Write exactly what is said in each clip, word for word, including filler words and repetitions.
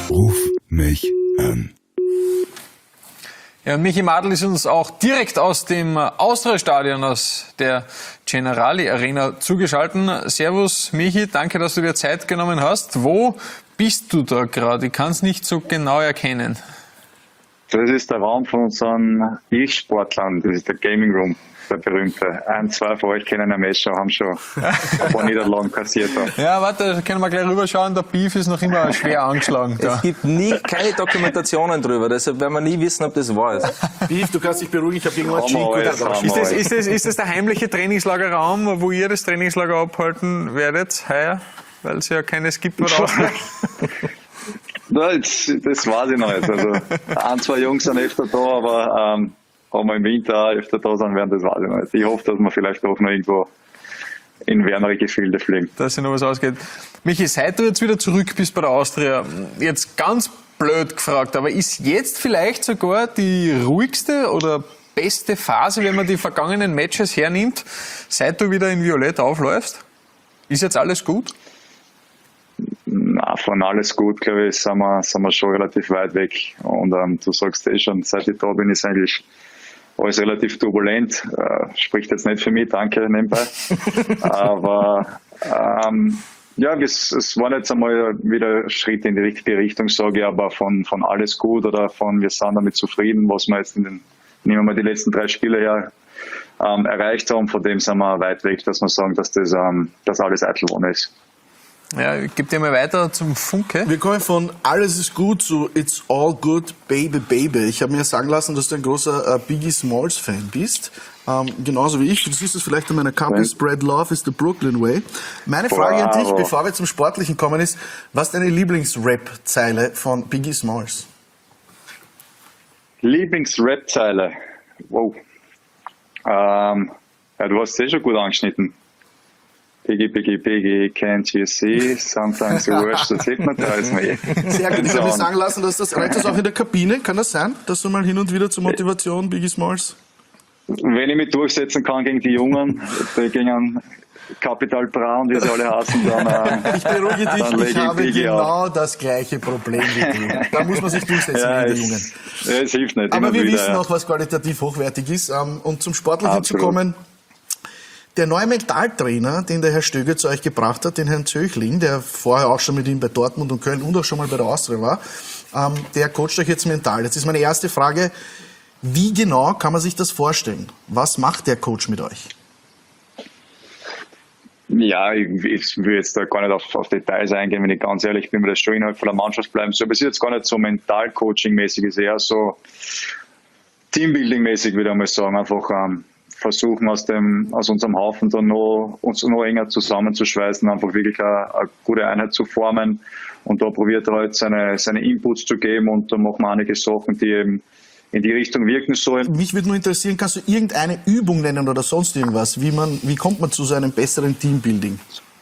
Ruf mich an. Ja, und Michi Madl ist uns auch direkt aus dem Austria-Stadion, aus der Generali Arena zugeschaltet. Servus Michi, danke, dass du dir Zeit genommen hast. Wo bist du da gerade? Ich kann es nicht so genau erkennen. Das ist der Raum von unseren E-Sportlern, das ist der Gaming Room, der berühmte. Ein, zwei von euch kennen den Messer, haben schon ein paar Niederlagen kassiert. Ja, warte, da können wir gleich rüberschauen, der Beef ist noch immer schwer angeschlagen. Da. Es gibt nie keine Dokumentationen drüber, deshalb werden wir nie wissen, ob das wahr ist. Beef, du kannst dich beruhigen, ich habe irgendwann Chico. Ist das, ist, das, ist das der heimliche Trainingslagerraum, wo ihr das Trainingslager abhalten werdet heuer? Weil es ja keines gibt, oder Das, das weiß ich noch nicht. Also, ein, zwei Jungs sind öfter da, aber ähm, wenn wir im Winter auch öfter da sind werden, das weiß ich noch nicht. Ich hoffe, dass wir vielleicht auch noch irgendwo in wärmere Gefilde fliegen. Dass sich noch was ausgeht. Michi, seit du jetzt wieder zurück bist bei der Austria, jetzt ganz blöd gefragt, aber ist jetzt vielleicht sogar die ruhigste oder beste Phase, wenn man die vergangenen Matches hernimmt, seit du wieder in Violett aufläufst? Ist jetzt alles gut? Na, von alles gut, glaube ich, sind wir, sind wir schon relativ weit weg. Und ähm, du sagst eh schon, seit ich da bin, ist eigentlich alles relativ turbulent. Äh, spricht jetzt nicht für mich, danke nebenbei. Aber ähm, ja, es, es waren jetzt einmal wieder Schritte in die richtige Richtung, sage ich, aber von, von alles gut oder von wir sind damit zufrieden, was wir jetzt in den, nehmen wir mal die letzten drei Spiele her, ähm, erreicht haben. Von dem sind wir weit weg, dass wir sagen, dass das, ähm, dass alles Eitelwohne ist. Ja, ich gebe dir mal weiter zum Funke. Wir kommen von alles ist gut zu It's all good, baby, baby. Ich habe mir sagen lassen, dass du ein großer äh, Biggie Smalls Fan bist. Ähm, genauso wie ich. Du siehst es vielleicht in meiner Kappe. Spread love is the Brooklyn way. Meine Frage an dich, bevor wir zum Sportlichen kommen, ist, was ist deine Lieblings-Rap-Zeile von Biggie Smalls? Lieblings-Rap-Zeile? Wow. Ähm, ja, du hast es eh schon gut angeschnitten. Piggy, Piggy, Piggy, can't you see? Sometimes the worst that hypnotize me. Sehr gut, ich habe mir sagen lassen, dass das reicht das auch in der Kabine. Kann das sein, dass du mal hin und wieder zur Motivation Biggie Smalls? Wenn ich mich durchsetzen kann gegen die Jungen, gegen Capital Bra und wie sie alle heißen, dann äh, ich beruhige dich, ich habe Piggy genau auf. das gleiche Problem wie du. Da muss man sich durchsetzen ja, gegen die es, Jungen. Ja, es hilft nicht. Aber wir wieder, wissen ja. auch, was qualitativ hochwertig ist. Und zum Sportlichen Absolut. zu kommen, der neue Mentaltrainer, den der Herr Stöger zu euch gebracht hat, den Herrn Zöchling, der vorher auch schon mit ihm bei Dortmund und Köln und auch schon mal bei der Austria war, ähm, der coacht euch jetzt mental. Jetzt ist meine erste Frage, wie genau kann man sich das vorstellen? Was macht der Coach mit euch? Ja, ich, ich will jetzt da gar nicht auf, auf Details eingehen, wenn ich ganz ehrlich bin, weil das schon innerhalb von der Mannschaft bleiben soll. Aber es ist jetzt gar nicht so Mental-Coaching-mäßig, es ist eher so Teambuilding-mäßig, würde ich mal sagen. Einfach ähm, versuchen, aus dem, aus unserem Haufen dann noch, uns noch enger zusammenzuschweißen, einfach wirklich eine, eine gute Einheit zu formen. Und da probiert er halt seine, seine Inputs zu geben und da machen wir einige Sachen, die eben in die Richtung wirken sollen. Mich würde nur interessieren, kannst du irgendeine Übung nennen oder sonst irgendwas? Wie, man, wie kommt man zu so einem besseren Teambuilding?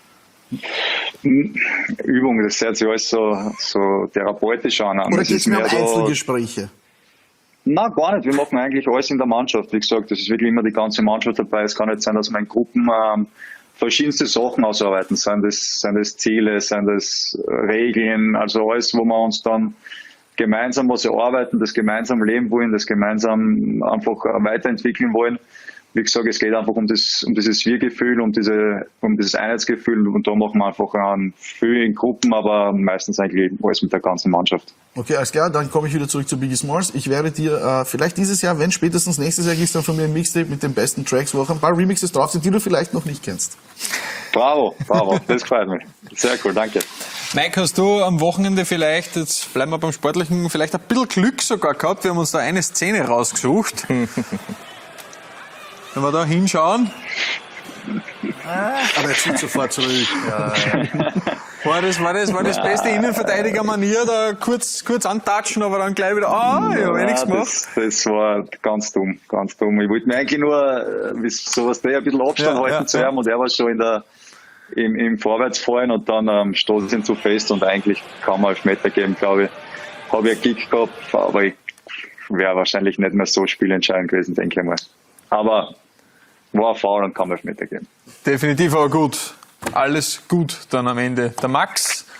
Übung, das hört sich alles so, so therapeutisch an. Oder geht es mehr um so, Einzelgespräche? Nein, gar nicht. Wir machen eigentlich alles in der Mannschaft. Wie gesagt, das ist wirklich immer die ganze Mannschaft dabei. Es kann nicht sein, dass wir in Gruppen ähm, verschiedenste Sachen ausarbeiten. Seien das, seien das Ziele, seien das Regeln, also alles, wo wir uns dann gemeinsam was erarbeiten, das gemeinsam leben wollen, das gemeinsam einfach weiterentwickeln wollen. Wie gesagt, es geht einfach um das, um dieses Wir-Gefühl, um diese, um dieses Einheitsgefühl und da machen wir einfach ähm, viel in Gruppen, aber meistens eigentlich alles mit der ganzen Mannschaft. Okay, alles klar, dann komme ich wieder zurück zu Biggie Smalls. Ich werde dir äh, vielleicht dieses Jahr, wenn spätestens nächstes Jahr, gibt's dann von mir ein Mixtape mit den besten Tracks, wo auch ein paar Remixes drauf sind, die du vielleicht noch nicht kennst. Bravo, bravo, das gefällt mir. Sehr cool, danke. Mike, hast du am Wochenende vielleicht, jetzt bleiben wir beim Sportlichen, vielleicht ein bisschen Glück sogar gehabt? Wir haben uns da eine Szene rausgesucht. Wenn wir da hinschauen. Aber er zieht sofort zurück. Ja. War das, war das, war das beste Innenverteidiger-Manier, da kurz, kurz antatschen, aber dann gleich wieder, ah, ich habe eh nichts gemacht. Das, das war ganz dumm, ganz dumm. Ich wollte mir eigentlich nur, wie sowas, der ein bisschen Abstand Ja, halten ja, zu ja. ihm und er war schon in der, im, im Vorwärtsfallen und dann ähm, stoßen sie ihn zu fest und eigentlich kann man Elfmeter geben, glaube ich. Habe ich einen Kick gehabt, aber ich wäre wahrscheinlich nicht mehr so spielentscheidend gewesen, denke ich mal. Aber war ein Foul und kann man Elfmeter geben. Definitiv, aber gut. Alles gut dann am Ende. Der Max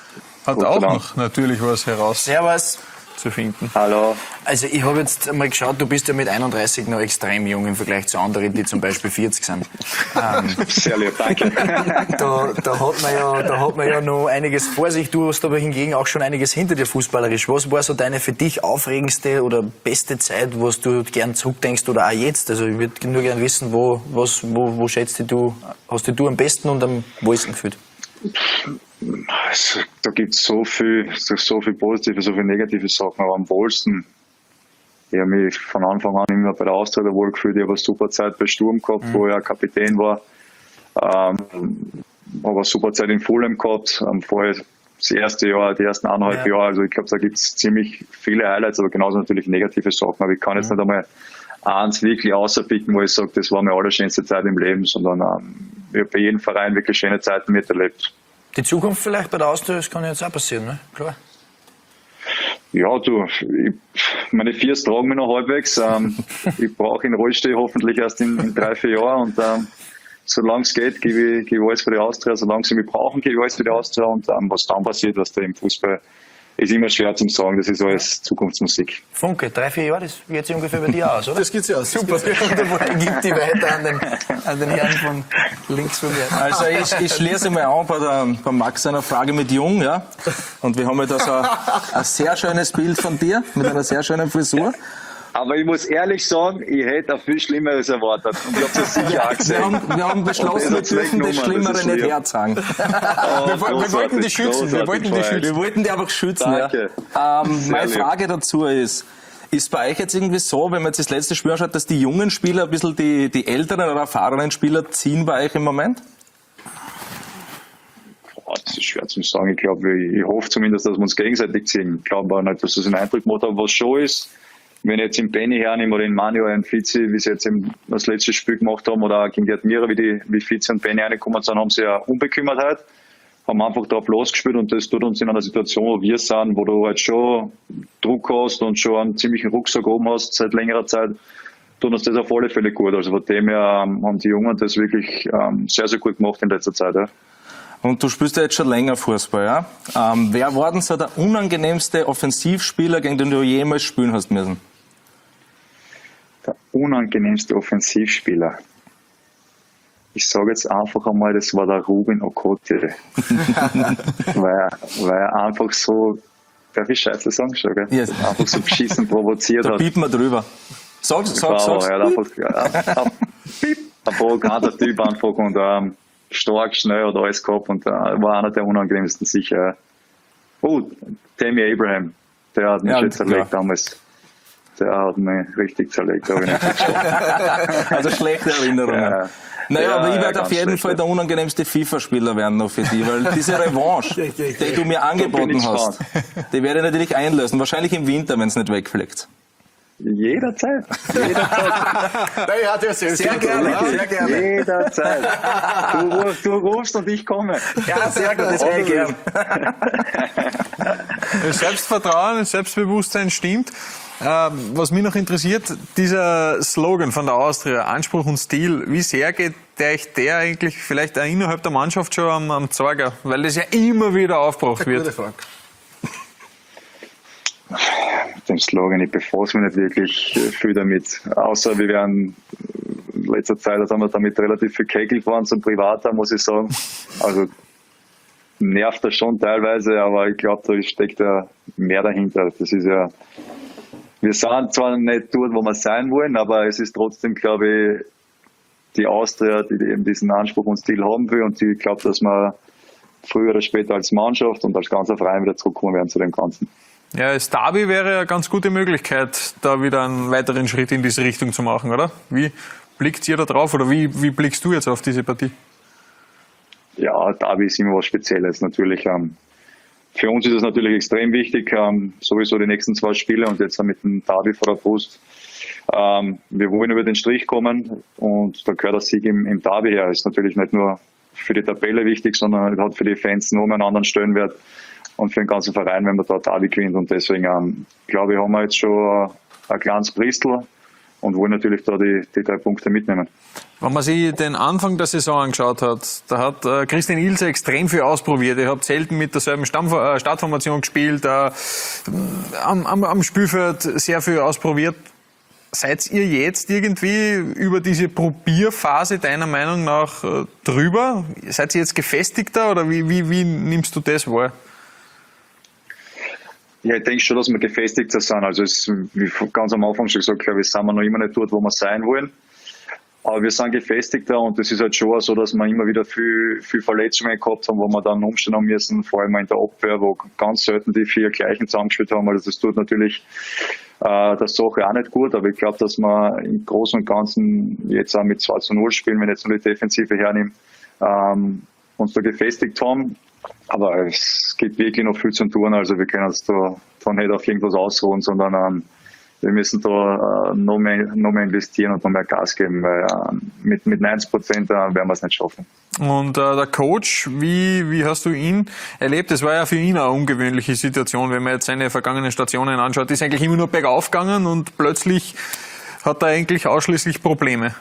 hat Gott sei auch Dank. noch natürlich was Servus. herauszufinden. Hallo. Also ich habe jetzt mal geschaut, du bist ja mit einunddreißig noch extrem jung im Vergleich zu anderen, die zum Beispiel vierzig sind. Ähm, Sehr lieb, danke. da, da, hat man ja, da hat man ja noch einiges vor sich. Du hast aber hingegen auch schon einiges hinter dir fußballerisch. Was war so deine für dich aufregendste oder beste Zeit, wo du gern zurückdenkst oder auch jetzt? Also ich würde nur gern wissen, wo, was, wo, wo schätzt du, hast du am besten und am wohlsten gefühlt? Also, da gibt es so viel, so viel positive, so viel negative Sachen, aber am wohlsten. Ich habe mich von Anfang an immer bei der Austria wohl gefühlt. Ich habe eine super Zeit bei Sturm gehabt, mhm. wo ich auch Kapitän war. Ähm, habe eine super Zeit in Fulham gehabt. Ähm, vorher das erste Jahr, die ersten eineinhalb ja. Jahre. Also ich glaube, da gibt es ziemlich viele Highlights, aber genauso natürlich negative Sachen. Aber ich kann jetzt mhm. nicht einmal eins wirklich außerpicken, wo ich sage, das war meine allerschönste Zeit im Leben, sondern ähm, ich habe bei jedem Verein wirklich schöne Zeiten miterlebt. Die Zukunft vielleicht bei der Austria, das kann jetzt auch passieren, ne? Klar. Ja, du, ich, meine Viers tragen mich noch halbwegs. Ähm, ich brauche einen Rollstuhl hoffentlich erst in, in drei, vier Jahren. Und ähm, solange es geht, gebe ich, gebe ich alles für die Austria. Solange sie mich brauchen, gebe ich alles für die Austria. Und ähm, was dann passiert, was da im Fußball, ist immer schwer zu sagen. Das ist alles Zukunftsmusik. Funke, drei, vier Jahre, das geht sich ungefähr bei dir aus, oder? Das geht sich aus. Super, wunderbar. Gib die weiter an den, an den Herrn von links von mir. Also ich, ich schließe mal an bei, der, bei Max einer Frage mit Jung, ja. Und wir haben ja da so ein, ein sehr schönes Bild von dir, mit einer sehr schönen Frisur. Aber ich muss ehrlich sagen, ich hätte auch viel Schlimmeres erwartet. Und ich habe das sicher auch gesehen. Wir haben, wir haben beschlossen, wir dürfen das Schlimmere das nicht herzagen. Oh, wir, wir wollten die schützen. Wir wollten die schützen. Wir wollten die einfach schützen. Danke. Ja. Ähm, meine lieb. Frage dazu ist, ist bei euch jetzt irgendwie so, wenn man jetzt das letzte Spiel anschaut, dass die jungen Spieler ein bisschen die, die älteren oder erfahrenen Spieler ziehen bei euch im Moment? Oh, das ist schwer zu sagen. Ich glaube, ich, ich hoffe zumindest, dass wir uns gegenseitig ziehen. Ich glaube aber nicht, dass das einen Eindruck gemacht hat, was schon ist. Wenn ich jetzt im Benny hernehme oder in Manuel und Fizi, wie sie jetzt im, das letzte Spiel gemacht haben, oder gegen die Admira, wie die, wie Fizi und Benny reingekommen sind, haben sie ja Unbekümmertheit, haben einfach drauf losgespielt und das tut uns in einer Situation, wo wir sind, wo du halt schon Druck hast und schon einen ziemlichen Rucksack oben hast seit längerer Zeit, tut uns das auf alle Fälle gut. Also von dem her ähm, haben die Jungen das wirklich ähm, sehr, sehr gut gemacht in letzter Zeit. Ja. Und du spielst ja jetzt schon länger Fußball, ja? Ähm, wer war denn so der unangenehmste Offensivspieler, gegen den du jemals spielen hast müssen? Der unangenehmste Offensivspieler. Ich sage jetzt einfach einmal, das war der Ruben Okoti. weil, weil er einfach so, darf ich Scheiße sagen schon, gell? Yes. Einfach so beschissen provoziert Da hat. piepen wir drüber. Sag's, sag's, Wow, sag's. er hat einfach, ja, ein, ein provokanter Typ einfach und ähm, stark, schnell hat alles gehabt und äh, war einer der unangenehmsten sicher. Oh, Tammy Abraham, der hat mich Ja, schon zerlegt klar. damals. Der hat mich richtig zerlegt, da habe ich nicht verstanden. Also schlechte Erinnerungen. Ja. Naja, Ja, aber ich ja, werde auf ganz jeden schlecht, Fall ja. der unangenehmste FIFA-Spieler werden noch für dich, weil diese Revanche, die du mir angeboten ich hast, die werde ich natürlich einlösen. Wahrscheinlich im Winter, wenn es nicht wegfliegt. Jederzeit. Jederzeit. Ja, der sehr, Sehr gerne, sehr gerne. Jederzeit. Du, rufst- du rufst und ich komme. Ja, sehr gut, das wäre ich gern. Selbstvertrauen, Selbstbewusstsein stimmt. Ähm, was mich noch interessiert, dieser Slogan von der Austria, Anspruch und Stil, wie sehr geht euch der eigentlich vielleicht auch innerhalb der Mannschaft schon am, am Zeiger? Weil das ja immer wieder aufgebracht Gute wird. Frage. Mit dem Slogan, ich befasse mich nicht wirklich viel damit. Außer wir werden in letzter Zeit, also haben wir damit relativ viel Kegel fahren zum Privater, muss ich sagen. Also nervt das schon teilweise, aber ich glaube, da steckt ja mehr dahinter. Das ist ja, wir sind zwar nicht dort, wo wir sein wollen, aber es ist trotzdem, glaube ich, die Austria, die eben diesen Anspruch und Stil haben will und die glaubt, dass wir früher oder später als Mannschaft und als ganzer Verein wieder zurückkommen werden zu dem Ganzen. Ja, das Derby wäre eine ganz gute Möglichkeit, da wieder einen weiteren Schritt in diese Richtung zu machen, oder? Wie blickt ihr da drauf oder wie, wie blickst du jetzt auf diese Partie? Ja, Derby ist immer was Spezielles. Natürlich, ähm, für uns ist es natürlich extrem wichtig, ähm, sowieso die nächsten zwei Spiele und jetzt mit dem Derby vor der Brust. Ähm, wir wollen über den Strich kommen und da gehört der Sieg im, im Derby her. Ist natürlich nicht nur für die Tabelle wichtig, sondern hat für die Fans noch einen anderen Stellenwert und für den ganzen Verein, wenn man da Derby gewinnt. Und deswegen, ähm, glaube ich, haben wir jetzt schon ein kleines Bristol und wollen natürlich da die, die drei Punkte mitnehmen. Wenn man sich den Anfang der Saison angeschaut hat, da hat äh, Christian Ilse extrem viel ausprobiert. Ihr habt selten mit derselben Stamm, äh, Startformation gespielt, äh, am, am, am Spielfeld sehr viel ausprobiert. Seid ihr jetzt irgendwie über diese Probierphase deiner Meinung nach äh, drüber? Seid ihr jetzt gefestigter oder wie, wie, wie nimmst du das wahr? Ja, ich denke schon, dass wir gefestigter sind. Also es, wie ganz am Anfang schon gesagt, glaube ich, sind wir noch immer nicht dort, wo wir sein wollen. Aber wir sind gefestigter und es ist halt schon so, dass wir immer wieder viel, viel Verletzungen gehabt haben, wo wir dann umstellen müssen, vor allem in der Abwehr, wo ganz selten die vier gleichen zusammengespielt haben. Also das tut natürlich äh, der Sache auch nicht gut, aber ich glaube, dass wir im Großen und Ganzen jetzt auch mit zwei zu null spielen, wenn ich jetzt nur die Defensive hernehme, ähm, uns da gefestigt haben. Aber es gibt wirklich noch viel zu tun, also wir können uns da, da nicht auf irgendwas ausruhen, sondern ähm, wir müssen da äh, noch, mehr, noch mehr investieren und noch mehr Gas geben, weil äh, mit, mit neunzig Prozent äh, werden wir es nicht schaffen. Und äh, der Coach, wie, wie hast du ihn erlebt? Das war ja für ihn eine ungewöhnliche Situation, wenn man jetzt seine vergangenen Stationen anschaut. Ist eigentlich immer nur bergauf gegangen und plötzlich hat er eigentlich ausschließlich Probleme.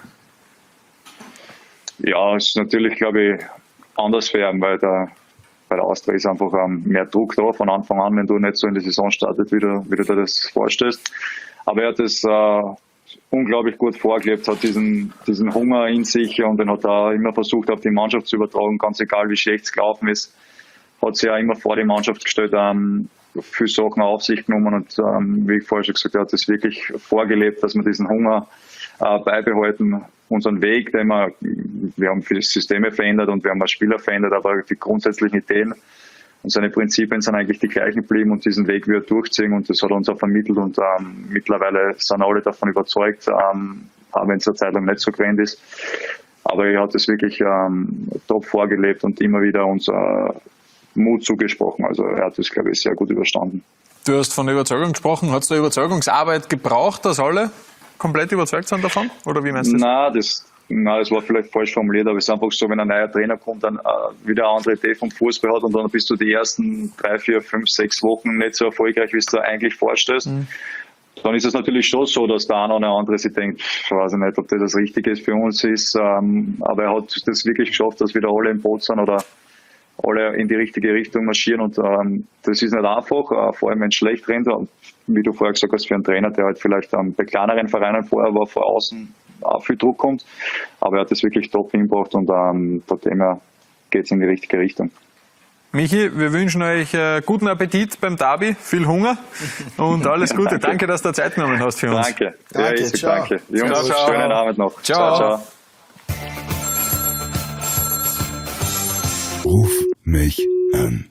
Ja, es ist natürlich, glaube ich, anders werden, weil der Bei der Austria ist einfach ähm, mehr Druck da von Anfang an, wenn du nicht so in die Saison startet, wie du, wie du dir das vorstellst. Aber er hat das äh, unglaublich gut vorgelebt, hat diesen, diesen Hunger in sich und den hat er immer versucht, auf die Mannschaft zu übertragen, ganz egal wie schlecht es gelaufen ist. Hat sich ja immer vor die Mannschaft gestellt, ähm, viele Sachen auf sich genommen und ähm, wie ich vorher schon gesagt habe, er hat das wirklich vorgelebt, dass wir diesen Hunger äh, beibehalten. Unseren Weg, den wir, wir haben viele Systeme verändert und wir haben auch Spieler verändert, aber die grundsätzlichen Ideen und seine Prinzipien sind eigentlich die gleichen geblieben und diesen Weg wieder durchziehen und das hat er uns auch vermittelt und ähm, mittlerweile sind alle davon überzeugt, ähm, auch wenn es eine Zeit lang nicht so grand ist. Aber er hat es wirklich ähm, top vorgelebt und immer wieder uns äh, Mut zugesprochen. Also er hat das, glaube ich, sehr gut überstanden. Du hast von Überzeugung gesprochen. Hat es da Überzeugungsarbeit gebraucht, dass alle komplett überzeugt sind davon? Oder wie meinst du das? Nein, das, nein, das war vielleicht falsch formuliert, aber es ist einfach so, wenn ein neuer Trainer kommt, dann äh, wieder eine andere Idee vom Fußball hat und dann bist du die ersten drei, vier, fünf, sechs Wochen nicht so erfolgreich, wie es du eigentlich vorstellst. Mhm. Dann ist es natürlich schon so, dass der eine oder andere sich denkt, ich weiß nicht, ob das das Richtige für uns ist, ähm, aber er hat das wirklich geschafft, dass wieder alle im Boot sind oder alle in die richtige Richtung marschieren und ähm, das ist nicht einfach, äh, vor allem wenn es schlecht rennt. Und wie du vorher gesagt hast, für einen Trainer, der halt vielleicht ähm, bei kleineren Vereinen vorher war, vor außen auch viel Druck kommt, aber er hat das wirklich top hingebracht und ähm, von dem her geht es in die richtige Richtung. Michi, wir wünschen euch äh, guten Appetit beim Derby, viel Hunger und alles Gute. Danke. Danke, dass du Zeit genommen hast für uns. Danke. Danke, ja, ich ciao. danke. Jungs, Ciao, ciao. schönen Abend noch. Ciao. Ciao, ciao. Ruf mich an.